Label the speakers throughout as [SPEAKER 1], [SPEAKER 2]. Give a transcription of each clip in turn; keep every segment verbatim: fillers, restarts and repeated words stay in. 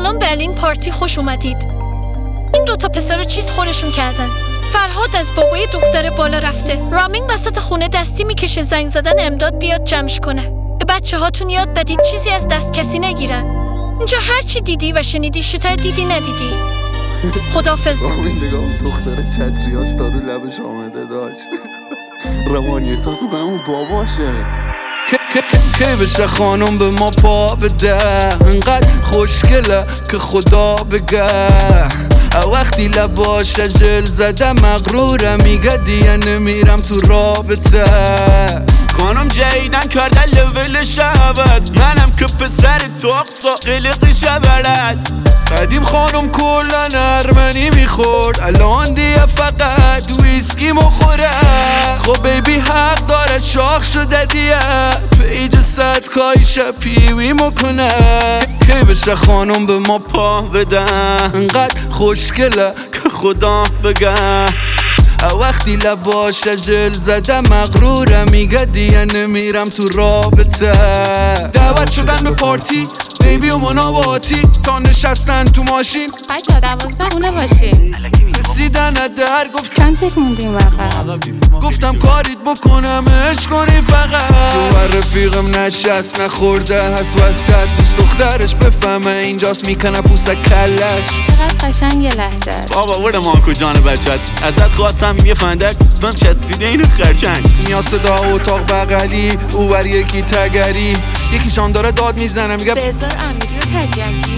[SPEAKER 1] سلام برلین پارتی، خوش اومدید. این دوتا پسر رو چیز خورشون کردن. فرهاد از بابای دختر بالا رفته. رامین وسط خونه دستی میکشه زنگ زدن امداد بیاد جمعش کنه. به بچه هاتون یاد بدید چیزی از دست کسی نگیرن. اینجا هر چی دیدی و شنیدی شتر دیدی ندیدی. خدافظ.
[SPEAKER 2] رامین نگاه دختر چتریاش دارو لبش آمده داشت. روانی احساسو به همون باباشه.
[SPEAKER 3] که بشه خانم به ما پا بده، انقدر خوشگله که خدا بگه. وقتی لباش جل زده مغروره، میگه دیگه نمیرم تو رابطه.
[SPEAKER 4] خانم جدیدن کردن لولش عوض، منم که پسر توقسا قلقش بلد.
[SPEAKER 3] قدیم خانم کلن ارمنی میخورد، الان دیگه فقط ویسکی مخوره. خب بیبی حق داره شاخ شده دیگه، پیج صدکایش پیوی مکنه. که بشه خانم به ما پا بده، انقدر خوشگله که خدا بگه. وقتی لباش جل زده مغروره، میگه دیگه نمیرم تو رابطه. دعوت شدن به پارتی بیبی و مناباتی، تا نشستن تو ماشین
[SPEAKER 5] بچه ها دوازده خونه باشیم.
[SPEAKER 3] رسیدن در گفت
[SPEAKER 5] چند تک موندیم وقت.
[SPEAKER 3] گفتم کاریت بکنم عشق کنی فقط. تو رفیقم نشست نخورده هست وسط، دوست دخترش بفهمه اینجاست میکنه پوسه کلش.
[SPEAKER 5] چقدر قشنگ یه لحظه.
[SPEAKER 4] بابا برده مانکو جان بچت، ازت خواستم یه فندک بم چسبیده اینو خرچنگ.
[SPEAKER 3] میاد صدا اتاق بغلی، او بر یکی تگری، یکیشان داره داد میزنه میگه
[SPEAKER 5] بذار امیری و تجکی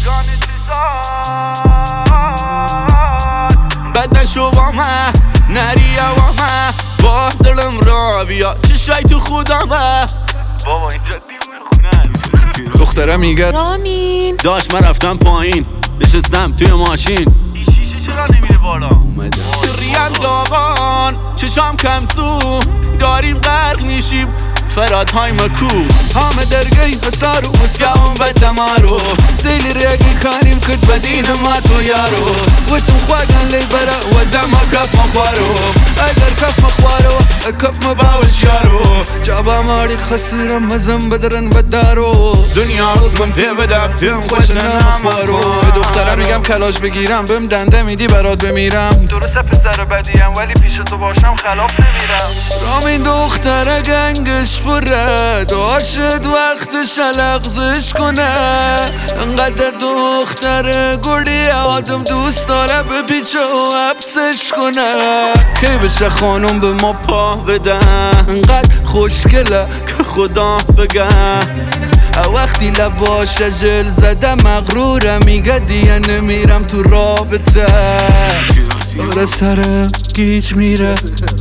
[SPEAKER 4] بد نشو با من نریه با من، با دلم را بیا چشای تو خودمه. بابا اینجا دیوونه خونه.
[SPEAKER 3] دختره میگه
[SPEAKER 5] رامین
[SPEAKER 4] داشت من رفتم پایین، نشستم توی ماشین. این شیشه چرا نمیره بالا؟ اومده ریم داغان چشام کمسو، داریم غرق میشیم فرادهای مکو.
[SPEAKER 3] همه درگی حسار و مسیام و دمارو، زیلی ریگی کاریم کد بدین ما تو یارو. و تو خواهن لی برا و دم کف مخوارو، اگر کف مخوارو کف مباوش یارو. جابا ماری خسرم مزم بدرن بدارو،
[SPEAKER 4] دنیا رو کن پی بدم پیم خوش نمارو.
[SPEAKER 3] به دخترم میگم کلاش بگیرم بهم دنده میدی برات بمیرم.
[SPEAKER 6] درسته پسر بدیم ولی پیش تو باشم خلاف نمیرم.
[SPEAKER 3] رامین دختره گنگش پره، داشت وقتش لغزش کنه. انقدر دختره گردی آدم دوست داره به پیچه و حبسش کنه. که بشه خانم به ما پا بده، انقدر خوشگله که خدا بگه. وقتی لباش جل زده مغروره، میگه دیگه نمیرم تو رابطه. داره سرم گیج میره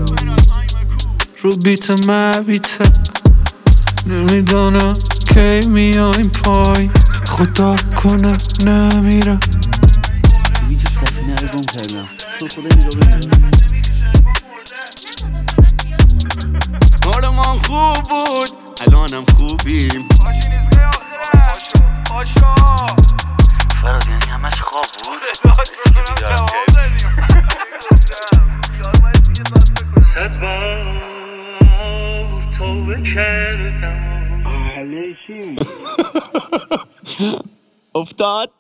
[SPEAKER 3] رو بیت مبیته، نمیدانم کی میایم پای، خدا کنه نمیرم.
[SPEAKER 7] سویچ سفینه رو گم کردم، تو خدا نگاه بکنم.
[SPEAKER 4] حالمان خوب بود الانم خوبیم.
[SPEAKER 7] فراز یعنی همش خواب بود. صد بار توبه کردم
[SPEAKER 4] افتاد